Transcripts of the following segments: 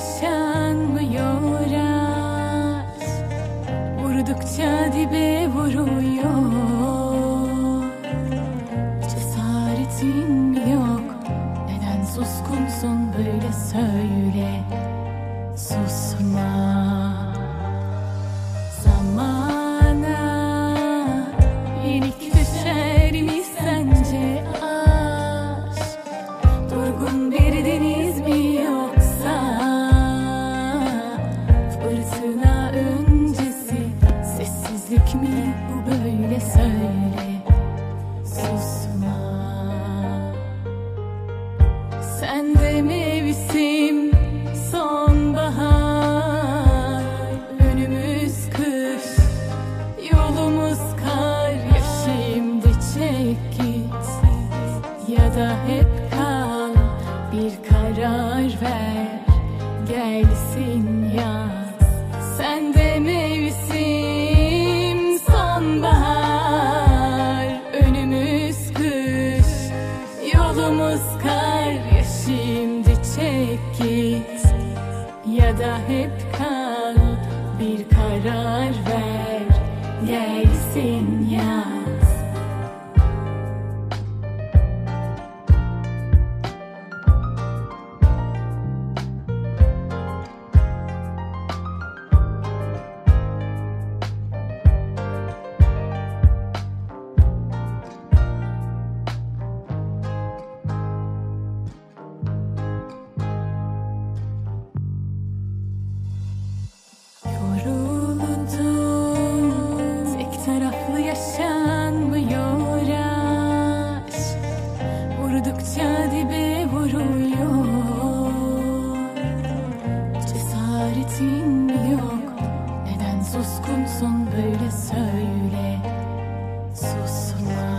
yaşanmıyor aşk. Vurdukça dibe vuruyor. Cesaretin yok, neden suskunsun böyle söyle. Susma. Zamana yenik düşer mi sence aşk? Durgun bir deniz mi yoksa fırtına öncesi sessizlik mi bu böyle söyle. Susma. Sen de mevsim sonbahar, önümüz kış, yolumuz kar. Ya şimdi çek git ya da hep kal, bir karar ver, gelsin yaz. Sen de mevsim sonbahar, önümüz kış, yolumuz kar. Ya şimdi çek git ya da hep kal, bir karar ver, gelsin yaz. Taraflı yaşanmıyor aşk. Vurdukça dibe vuruyor. Cesaretin yok, neden suskunsun böyle söyle. Susma.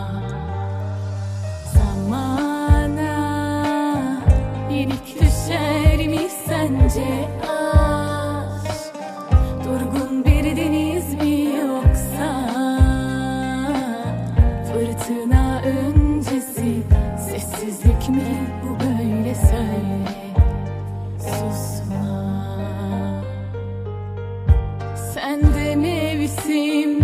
Zamana yenik düşer mi sence aşk? Durgun bir deniz mi yoksa fırtına öncesi sessizlik mi bu böyle söyle. Susma. Sen de mevsim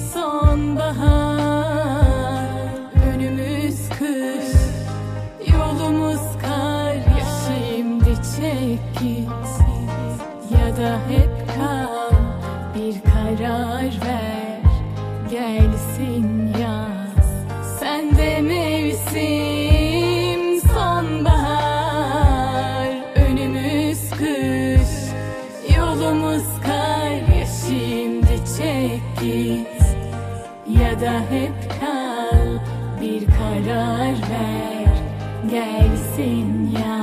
sonbahar, önümüz kış, yolumuz kar. Ya şimdi çek git ya da hep kal, bir karar ver, gelsin yaz. Sen de mevsim sonbahar, önümüz kış, yolumuz kar. Ya şimdi çek git ya da hep kal, bir karar ver, gelsin yaz.